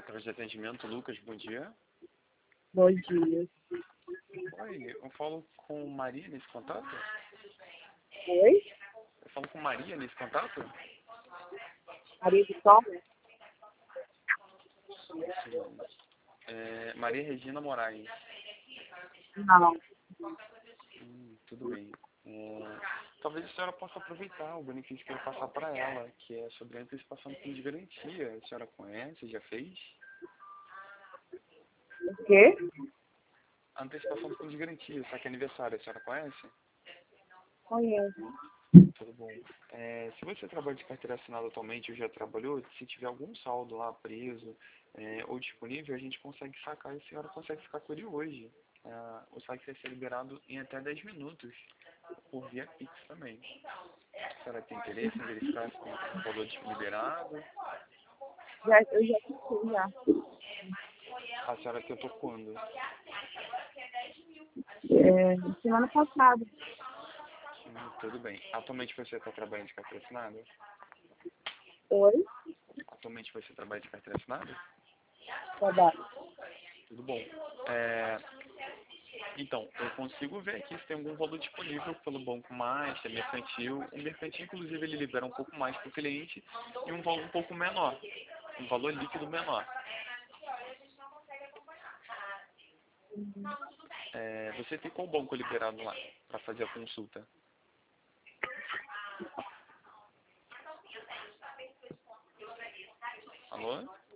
Central de Atendimento, Lucas, bom dia. Bom dia. Oi, eu falo com Maria nesse contato? Oi? Eu falo com Maria nesse contato? Maria de Sol? Sim. Maria Regina Moraes. Não. Tudo bem. Talvez a senhora possa aproveitar o benefício que eu vou passar para ela, que é sobre a antecipação do fundo de garantia. A senhora conhece, já fez? O quê? A antecipação do fundo de garantia, saque aniversário, a senhora conhece? Conheço. Tudo bom. Se você trabalha de carteira assinada atualmente ou já trabalhou, se tiver algum saldo lá preso ou disponível, a gente consegue sacar e a senhora consegue ficar com ele hoje. O saque vai ser liberado em até 10 minutos, por via Pix também. A senhora tem interesse em verificar se tem um valor liberado? Eu já fiz, já. A senhora tentou quando? Semana passada. Tudo bem. Atualmente você está trabalhando de carteira assinada? Oi? Atualmente você trabalha de carteira assinada? Trabalho. Tudo bom. Então, eu consigo ver aqui se tem algum valor disponível pelo Banco Master, mercantil. O mercantil, inclusive, ele libera um pouco mais para o cliente e um valor um pouco menor, um valor líquido menor. Você tem qual banco liberado lá para fazer a consulta? Alô?